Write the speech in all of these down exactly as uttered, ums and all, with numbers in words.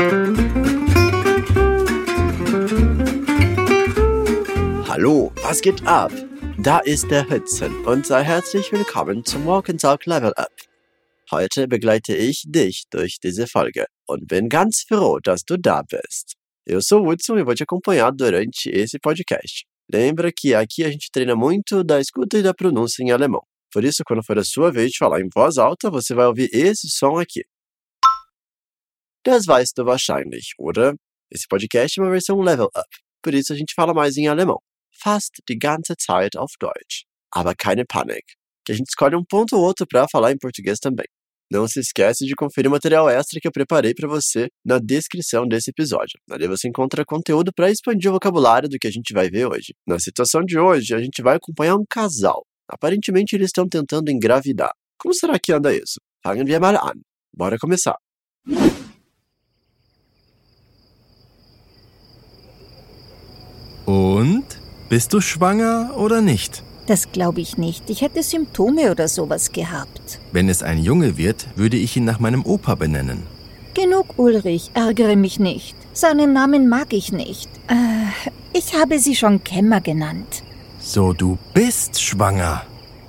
Hallo, was geht ab? Da ist der Hudson und sei herzlich willkommen zum Walk and Talk Level Up. Heute begleite ich dich durch diese Folge und bin ganz froh, dass du da bist. Eu sou o Hudson e vou te acompanhar durante esse podcast. Lembra que aqui a gente treina muito da escuta e da pronúncia em alemão. Por isso, quando for a sua vez de falar em voz alta, você vai ouvir esse som aqui. Das weißt du wahrscheinlich, oder? Esse podcast é uma versão Level Up. Por isso a gente fala mais em alemão. Fast die ganze Zeit auf Deutsch. Aber keine Panik, que a gente escolhe um ponto ou outro para falar em português também. Não se esquece de conferir o material extra que eu preparei para você na descrição desse episódio. Ali você encontra conteúdo para expandir o vocabulário do que a gente vai ver hoje. Na situação de hoje, a gente vai acompanhar um casal. Aparentemente, eles estão tentando engravidar. Como será que anda isso? Fangen wir mal an. Bora começar. Und? Bist du schwanger oder nicht? Das glaube ich nicht. Ich hätte Symptome oder sowas gehabt. Wenn es ein Junge wird, würde ich ihn nach meinem Opa benennen. Genug, Ulrich. Ärgere mich nicht. Seinen Namen mag ich nicht. Äh, ich habe sie schon Kemmer genannt. So, du bist schwanger.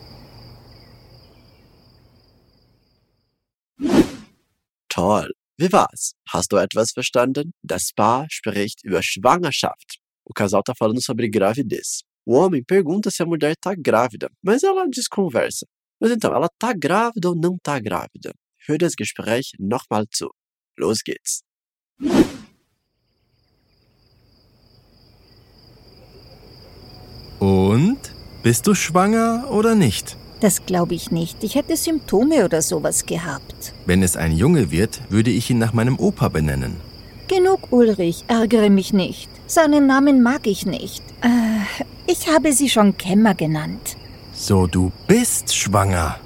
Toll. Wie war's? Hast du etwas verstanden? Das Paar spricht über Schwangerschaft. O casal tá falando sobre gravidez. O homem pergunta se a mulher tá grávida, mas ela desconversa. Mas então, ela tá grávida ou não tá grávida? Hör das Gespräch nochmal zu. Los geht's. Und? Bist du schwanger oder nicht? Das glaube ich nicht. Ich hätte Symptome oder sowas gehabt. Wenn es ein Junge wird, würde ich ihn nach meinem Opa benennen. Genug, Ulrich. Ärgere mich nicht. Seinen Namen mag ich nicht. Äh, ich habe sie schon Kemmer genannt. So, du bist schwanger.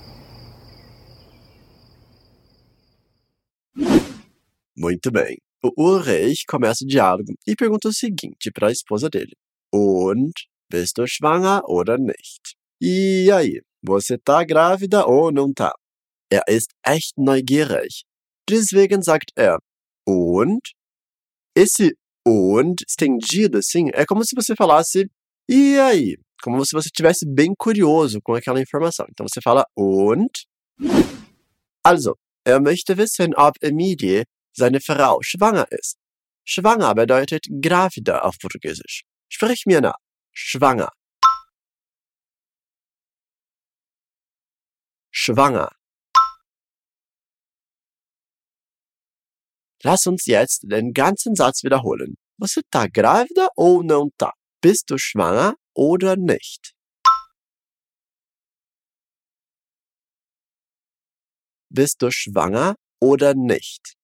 Muito bem. O Ulrich começa o diálogo e pergunta o seguinte para a esposa dele. Und, bist du schwanger oder nicht? E aí, você tá grávida ou não tá? Er ist echt neugierig. Deswegen sagt er, und? Esse und estendido, assim, é como se você falasse, e aí? Como se você estivesse bem curioso com aquela informação. Então você fala, und? Also, er möchte wissen, ob Emilie, seine Frau, schwanger ist. Schwanger bedeutet gravida auf Portugiesisch. Sprich mir nach. Schwanger. Schwanger. Lass uns jetzt den ganzen Satz wiederholen. Você tá grávida ou não tá? Bist du schwanger oder nicht? Bist du schwanger oder nicht?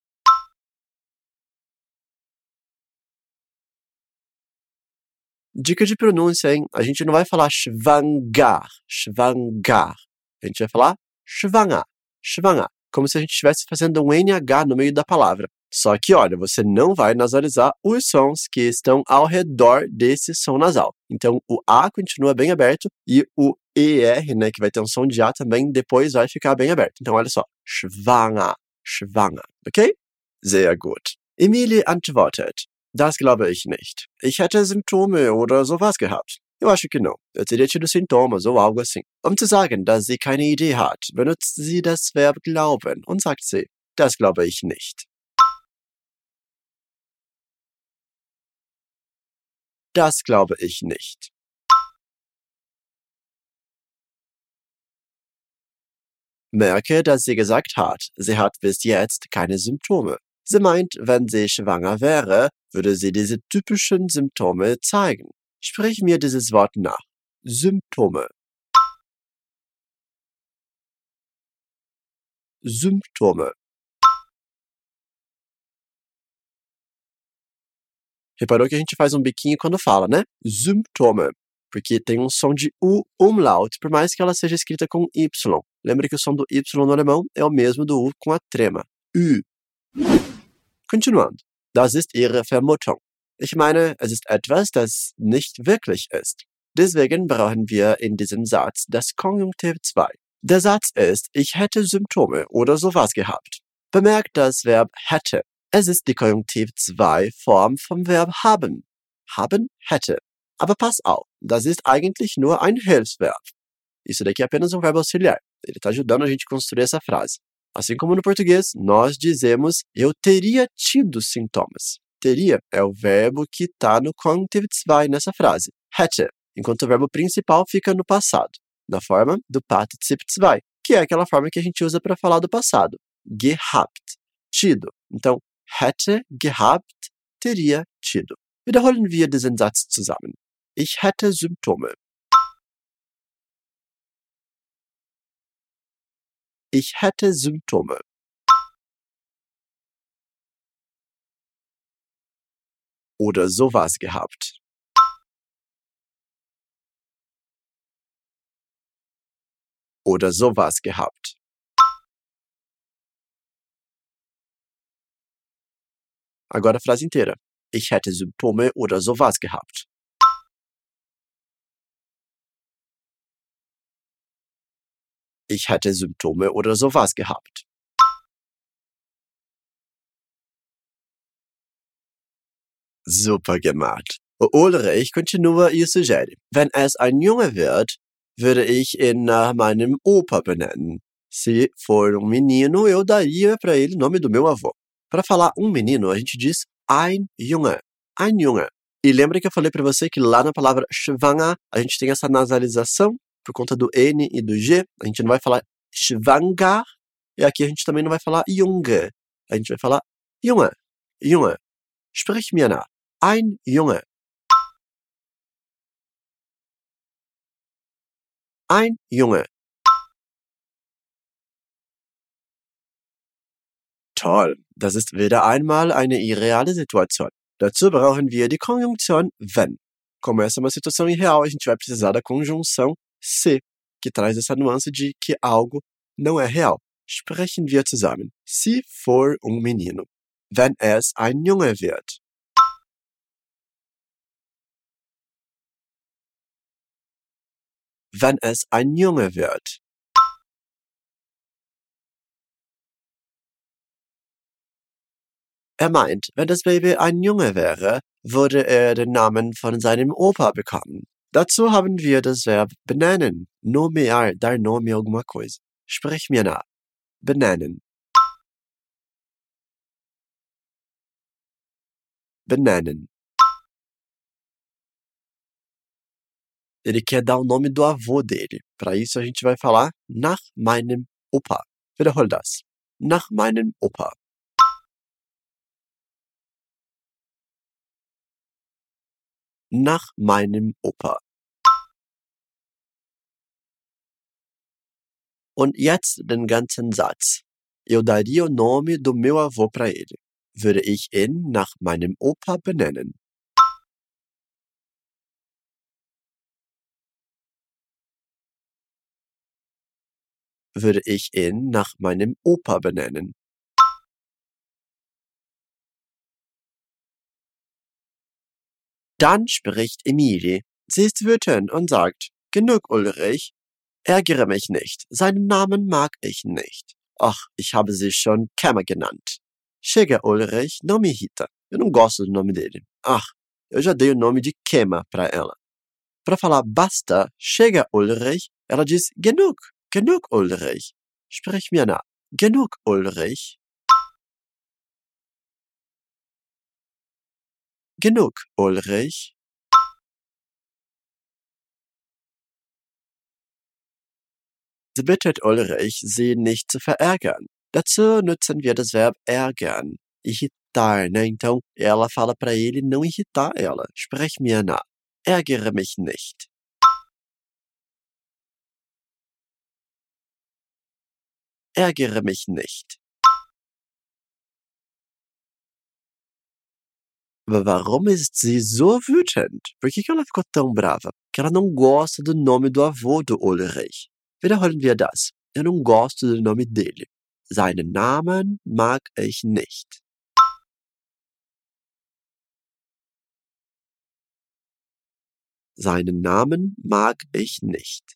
Dica de pronúncia, hein? A gente não vai falar schwanger, schwanger. A gente vai falar schwanger, schwanger. Como se a gente estivesse fazendo um N H no meio da palavra. Só que, olha, você não vai nasalizar os sons que estão ao redor desse som nasal. Então, o A continua bem aberto e o E R, né, que vai ter um som de A também, depois vai ficar bem aberto. Então, olha só. Schwanger, schwanger. Okay? Sehr gut. Emilie antwortet. Das glaube ich nicht. Ich hätte Symptome oder sowas gehabt. Eu acho que não. Eu teria tido sintomas ou algo assim. Um zu sagen, dass sie keine Idee hat, benutzt sie das Verb glauben und sagt sie, das glaube ich nicht. Das glaube ich nicht. Merke, dass sie gesagt hat, sie hat bis jetzt keine Symptome. Sie meint, wenn sie schwanger wäre, würde sie diese typischen Symptome zeigen. Sprich mir dieses Wort nach. Symptome. Symptome. Reparou que a gente faz um biquinho quando fala, né? Symptome. Porque tem um som de U umlaut, por mais que ela seja escrita com Y. Lembra que o som do Y no alemão é o mesmo do U com a trema. Ü. Continuando. Das ist ihre Vermutung. Ich meine, es ist etwas, das nicht wirklich ist. Deswegen brauchen wir in diesem Satz das Konjunktiv zwei. Der Satz ist, ich hätte Symptome oder sowas gehabt. Bemerkt das Verb hätte. Es ist die Konjunktiv zwei Form vom Verb haben. Haben, hätte. Aber pass auf, das ist eigentlich nur ein Hilfsverb. Isso daqui é apenas um verbo auxiliar. Ele está ajudando a gente a construir essa frase. Assim como no português, nós dizemos eu teria tido sintomas. Teria é o verbo que está no Konjunktiv zwei nessa frase. Hätte, enquanto o verbo principal fica no passado, na forma do Partizip zwei, que é aquela forma que a gente usa para falar do passado. Gehabt, tido. Então, hätte gehabt, teria tido. Wiederholen wir diesen Satz zusammen. Ich hätte Symptome. Ich hätte Symptome. Oder sowas gehabt. Oder sowas gehabt. Agora a frase inteira. Ich hätte Symptome oder sowas gehabt. Ich hätte Symptome oder sowas gehabt. Super gemacht. O Ulrich continua e sugere. Wenn es ein Junge wird, würde ich ihn nach meinem Opa benennen. Se for um menino, eu daria para ele o nome do meu avô. Para falar um menino, a gente diz ein Junge. Ein Junge. E lembra que eu falei para você que lá na palavra schwanger, a gente tem essa nasalização por conta do N e do G. A gente não vai falar schwanger. E aqui a gente também não vai falar Junge. A gente vai falar Junge. Junge. Sprich mir nach. Ein Junge. Ein Junge. Toll, das ist wieder einmal eine irreale Situation. Dazu brauchen wir die Konjunktion wenn. Como essa é uma situação irreal, a gente vai precisar da conjunção se, que traz essa nuance de que algo não é real. Sprechen wir zusammen. Se for um menino. Wenn es ein Junge wird. Wenn es ein Junge wird. Er meint, wenn das Baby ein Junge wäre, würde er den Namen von seinem Opa bekommen. Dazu haben wir das Verb benennen, nomear, dar nome a alguma coisa. Sprich mir nach. Benennen. Benennen. Ele quer dar o nome do avô dele. Para isso a gente vai falar nach meinem Opa. Wiederhol das. Nach meinem Opa. Nach meinem Opa. Und jetzt den ganzen Satz. Eu daria o nome do meu avô para ele. Würde ich ihn nach meinem Opa benennen. Würde ich ihn nach meinem Opa benennen. Dann spricht Emilie. Sie ist wütend und sagt, genug, Ulrich. Ärgere mich nicht. Seinen Namen mag ich nicht. Ach, ich habe sie schon Kemmer genannt. Chega, Ulrich, não me irrita. Eu não gosto do nome dele. Ah, eu já dei o nome de Kemmer para ela. Para falar basta, chega, Ulrich, ela diz genug. Genug, Ulrich. Sprich mir nach. Genug, Ulrich. Genug, Ulrich. Sie bittet Ulrich, sie nicht zu verärgern. Dazu nutzen wir das Verb ärgern. Irritar, né? Então, ela fala para ele não irritar ela. Sprech mir nach. Ärgere mich nicht. Ärgere mich nicht. Aber warum ist sie so wütend? Por que que ela ficou tão brava? Porque ela não gosta do nome do avô do Ulrich. Wiederholen wir das. Eu não gosto do nome dele. Seinen Namen mag ich nicht. Seinen Namen mag ich nicht.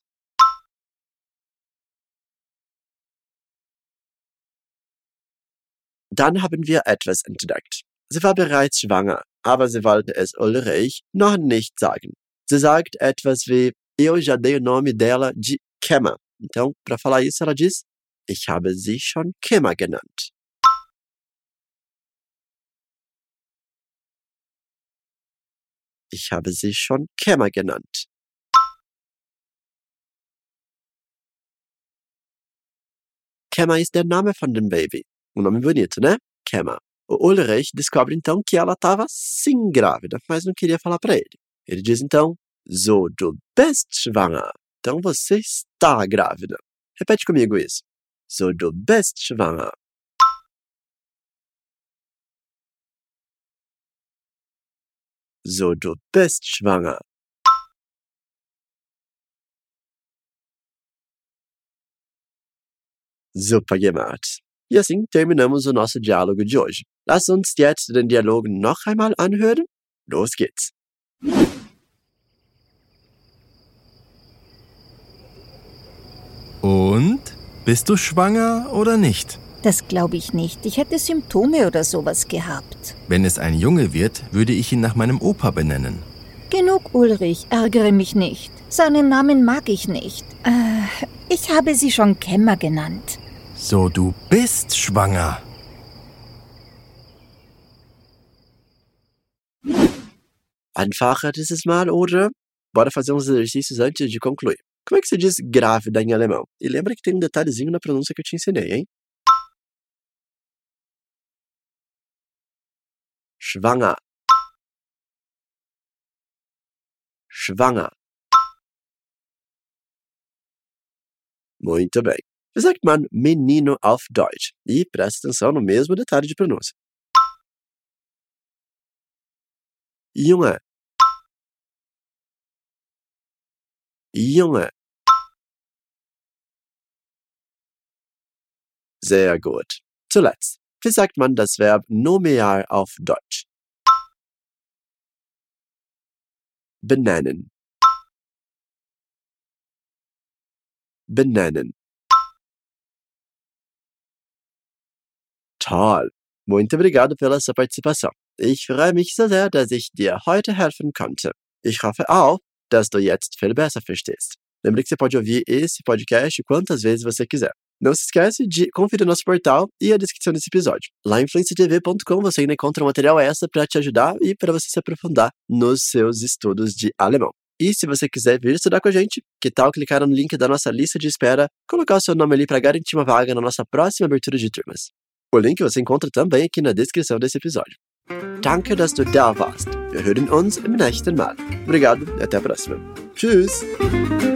Dann haben wir etwas entdeckt. Sie war bereits schwanger, aber sie wollte es Ulrich noch nicht sagen. Sie sagt etwas wie, eu já dei o nome dela de Kemma. Então, para falar isso, ela diz, ich habe sie schon Kemma genannt. Ich habe sie schon Kemma genannt. Kemma ist der Name von dem Baby. Um nome bonito, né? Kemma. O Ulrich descobre então que ela estava sim grávida, mas não queria falar para ele. Ele diz então, so du bist schwanger. Então você está grávida. Repete comigo isso. So du bist schwanger. So du bist schwanger. Super gemacht. E assim terminamos o nosso diálogo de hoje. Lass uns jetzt den Dialog noch einmal anhören. Los geht's. Und? Bist du schwanger oder nicht? Das glaube ich nicht. Ich hätte Symptome oder sowas gehabt. Wenn es ein Junge wird, würde ich ihn nach meinem Opa benennen. Genug, Ulrich, ärgere mich nicht. Seinen Namen mag ich nicht. Äh, ich habe sie schon Kemma genannt. So, du bist schwanger. Einfacher dieses Mal, oder? Bora fazer uns exercícios antes de concluir. Como é que se diz grávida em alemão? E lembra que tem um detalhezinho na pronúncia que eu te ensinei, hein? Schwanger. Schwanger. Muito bem. Wie sagt man menino auf Deutsch? E presta atenção no mesmo detalhe de pronúncia. Junge. Junge. Sehr gut. Zuletzt. Wie sagt man das Verb nominal auf Deutsch? Benennen. Benennen. Toll. Muito obrigado pela sua participação. Ich freue mich so sehr, dass ich dir heute helfen konnte. Ich hoffe auch, dass du jetzt viel besser verstehst. Lembre que você pode ouvir esse podcast quantas vezes você quiser. Não se esquece de conferir nosso portal e a descrição desse episódio. Lá em fluency t v ponto com você ainda encontra um material extra para te ajudar e para você se aprofundar nos seus estudos de alemão. E se você quiser vir estudar com a gente, que tal clicar no link da nossa lista de espera, colocar o seu nome ali para garantir uma vaga na nossa próxima abertura de turmas. O link você encontra também aqui na descrição desse episódio. Danke, dass du da warst. Wir hören uns im nächsten Mal. Obrigado e até a próxima. Tschüss!